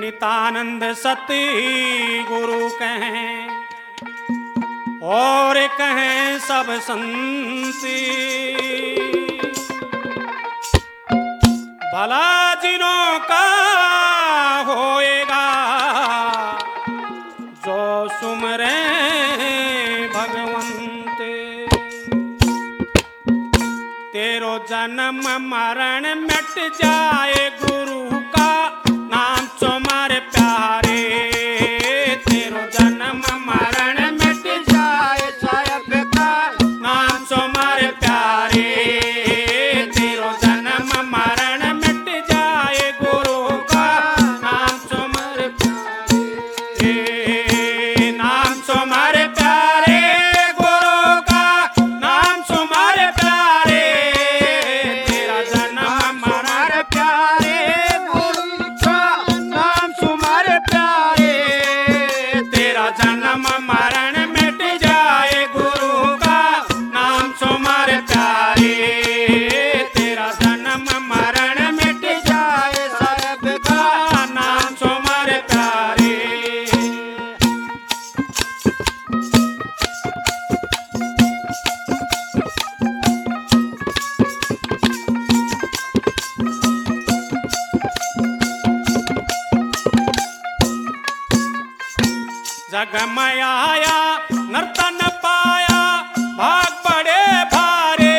नितानंद सती गुरु कहें और कहें सब संती। भला जिनों का होएगा जो सुमरे भगवंत। तेरो जन्म मरण मिट जाए गुरु का नाम तुम्हारे प्यारे। तेरो जन्म मरण मिट जाए साहब का नाम तुम्हारे प्यारे। तेरो जन्म मरण मिट जाए गुरु का नाम तुम्हारे प्यारे। नाम तुम्हारे प्यारे गुरु का नाम तुम्हारे प्यारे। तेरा जन्म मरण प्यारे गुरु का नाम तुम्हारे प्यारे। तेरा जन्म मरण मिट जाए गुरु का नाम तुम्हारे प्यारे। तेरा जन्म मरण मिट जाए साहब का नाम तुम्हारे प्यारे। जग में आया नर्तन पाया भाग पड़े भारे।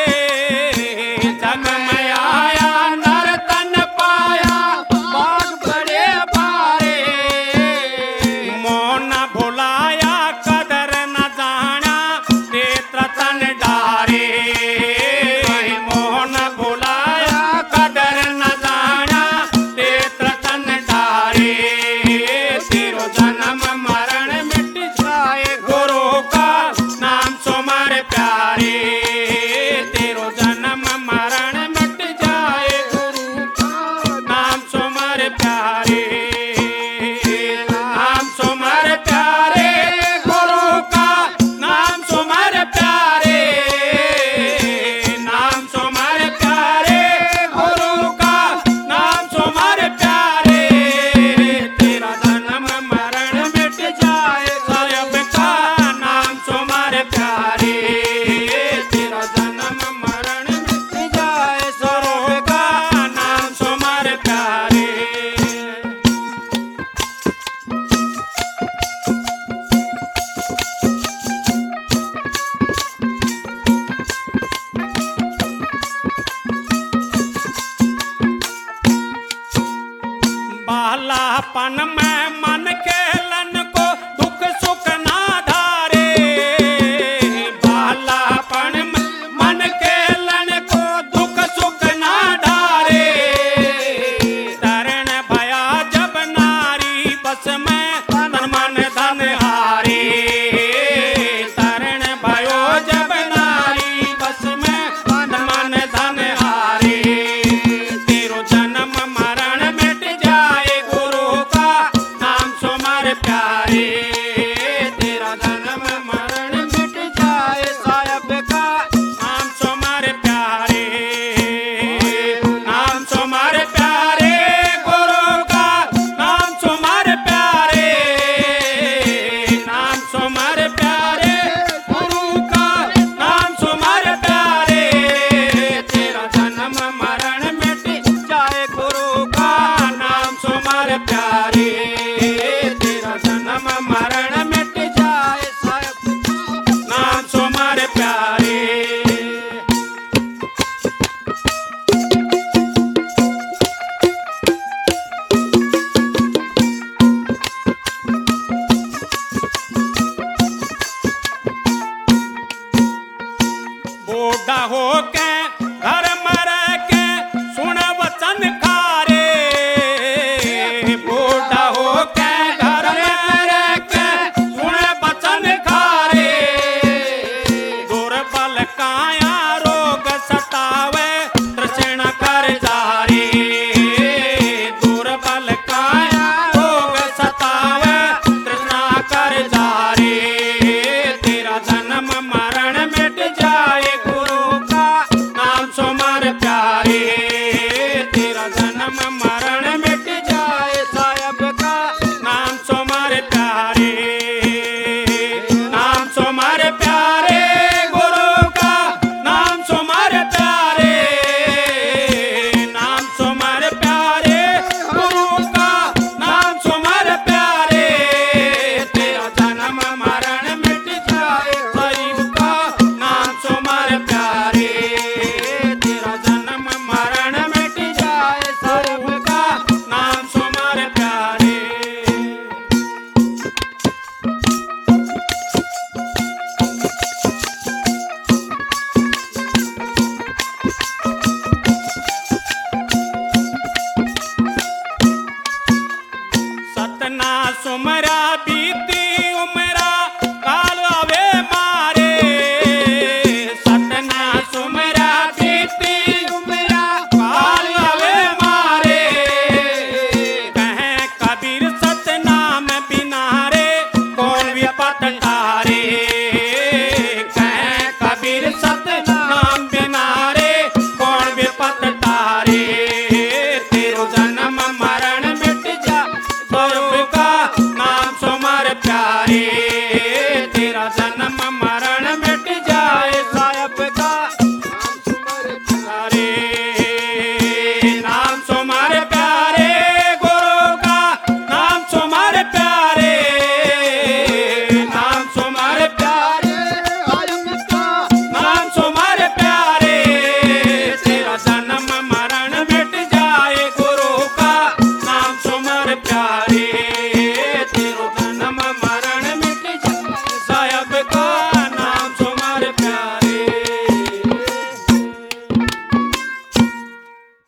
जग में आया नर्तन पाया भाग पड़े भारे। मोह न भुलाया कदर न जाना नेत्र तन डारे। मोह न भुलाया कदर न जाना नेत्र तन डारे। तेरो जन्म मरण मिट जाए गुरु का नाम तुम्हारे प्यारे। तेरो जन्म मरण मिट जाए गुरु का नाम तुम्हारे प्यारे। नाम तुम्हारे प्यारे गुरु का नाम तुम्हारे प्यारे। नाम तुम्हारे प्यारे गुरु का नाम तुम्हारे प्यारे। तेरा जन्म मरण मिट जाए साहब का नाम तुम्हारे प्यारे। तेरा जन्म मरण मिट जाए साहब का नाम तुम्हारे प्यारे। बालापन में मन के लन को दुख सुख ना धारे। बालापन में मन के लन को दुख सुख ना धारे। तरण भया जब नारी बस में तन मन धन हारे। तरण भयो जब नारी बस में तन मन धन हारे। तेरो जन्म मरण मिट जाए गुरु का नाम तुम्हारे प्यारे। तेरा जन्म मरण मिट जाए साहब का नाम तुम्हारे प्यारे। नाम तुम्हारे प्यारे गुरु का नाम तुम्हारे प्यारे। नाम तुम्हारे प्यारे गुरु का नाम तुम्हारे प्यारे। तेरा जन्म मरण मिट जाए गुरु का नाम तुम्हारे प्यारे।